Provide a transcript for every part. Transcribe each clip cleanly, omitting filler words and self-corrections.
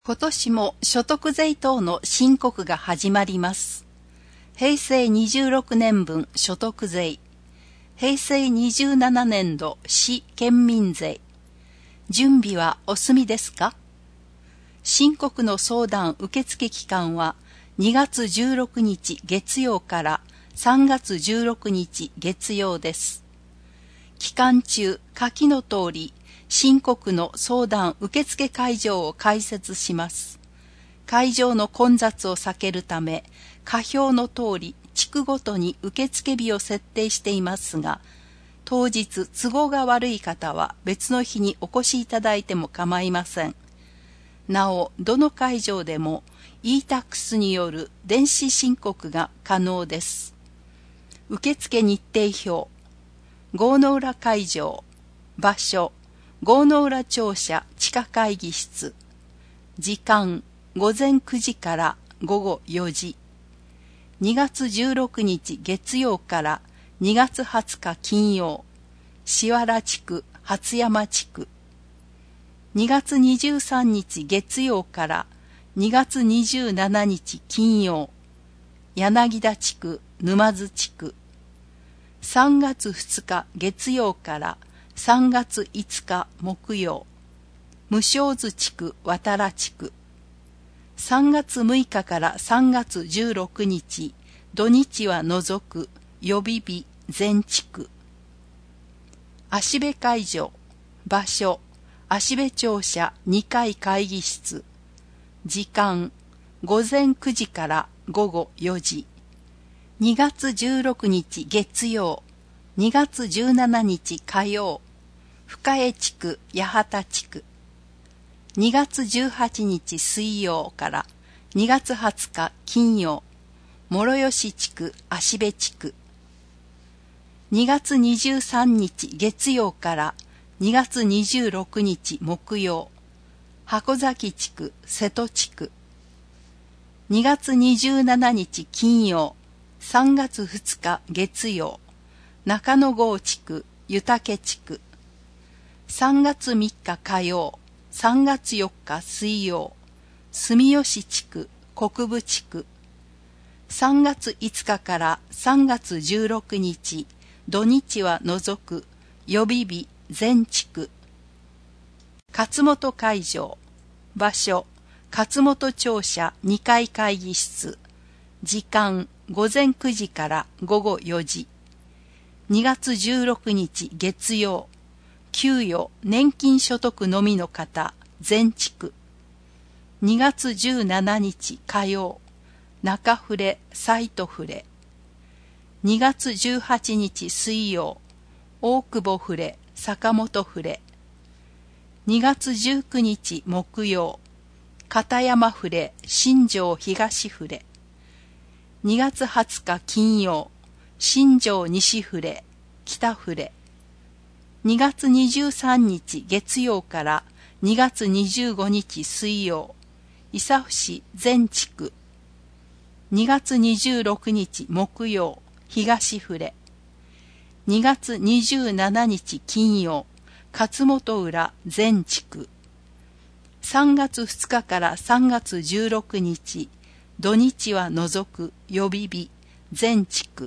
今年も所得税等の申告が始まります。平成26年分所得税、平成27年度市県民税。準備はお済みですか？申告の相談受付期間は2月16日月曜から3月16日月曜です。期間中、下記の通り、申告の相談受付会場を開設します。会場の混雑を避けるため、下表の通り地区ごとに受付日を設定していますが、当日都合が悪い方は別の日にお越しいただいても構いません。なお、どの会場でも e-tax による電子申告が可能です。受付日程表、郷の浦会場、場所、郷の浦庁舎地下会議室、時間午前9時から午後4時、2月16日月曜から2月20日金曜、志原地区初山地区、2月23日月曜から2月27日金曜、柳田地区沼津地区、3月2日月曜から3月5日木曜、無正津地区渡良地区、3月6日から3月16日土日は除く予備日全地区。芦部会場、場所、芦部庁舎2階会議室、時間午前9時から午後4時、2月16日月曜、2月17日火曜、深江地区八幡地区、2月18日水曜から2月20日金曜、諸吉地区芦部地区、2月23日月曜から2月26日木曜、箱崎地区瀬戸地区、2月27日金曜、3月2日月曜、中野郷地区湯竹地区、3月3日火曜、3月4日水曜、住吉地区国分地区、3月5日から3月16日土日は除く予備日全地区。勝本会場、場所、勝本庁舎2階会議室、時間午前9時から午後4時、2月16日月曜、給与年金所得のみの方全地区。2月17日火曜、中触斎都触。2月18日水曜、大久保触坂本触。2月19日木曜、片山触新庄東触。2月20日金曜、新庄西触北触。2月23日月曜から2月25日水曜、伊佐伏全地区。2月26日木曜、東触。2月27日金曜、勝本浦全地区。3月2日から3月16日、土日は除く予備日全地区。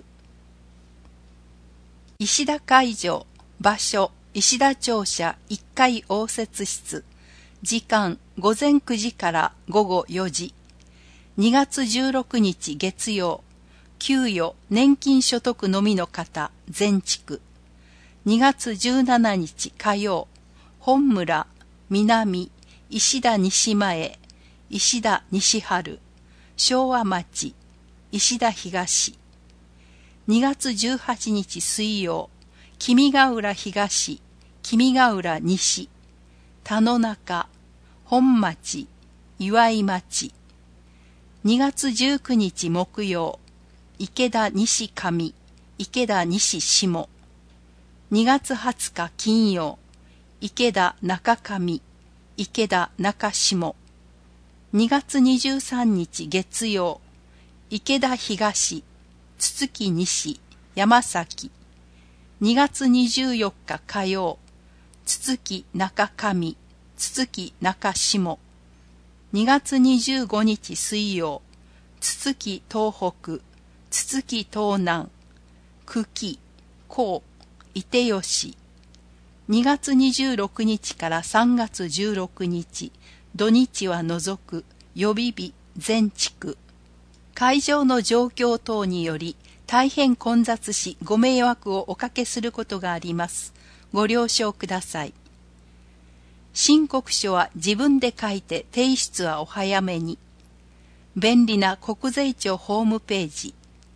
石田会場、場所、石田庁舎1階応接室、時間午前9時から午後4時、2月16日月曜、給与年金所得のみの方全地区。2月17日火曜、本村、南、石田西前、石田西春、昭和町、石田東。2月18日水曜、君ヶ浦東、君ヶ浦西、田野中、本町、岩井町。2月19日木曜、池田西上、池田西下。2月20日金曜、池田中上、池田中下。2月23日月曜、池田東、筒木西、山崎。2月24日火曜、筒木中上、筒木中下。 2月25日水曜、つつき東北、つつき東南、久喜、高、伊手吉。2月26日から3月16日、土日は除く予備日全地区。会場の状況等により大変混雑しご迷惑をおかけすることがあります。ご了承ください。申告書は自分で書いて提出はお早めに。便利な国税庁ホームページ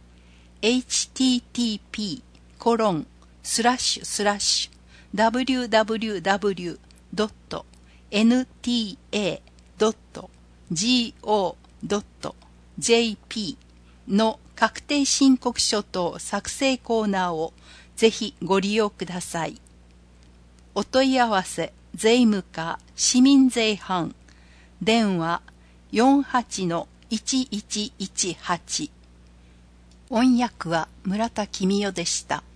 http://www.nta.go.jp の確定申告書等作成コーナーをぜひご利用ください。お問い合わせ税務課市民税班電話 48-1118。音訳は村田公代でした。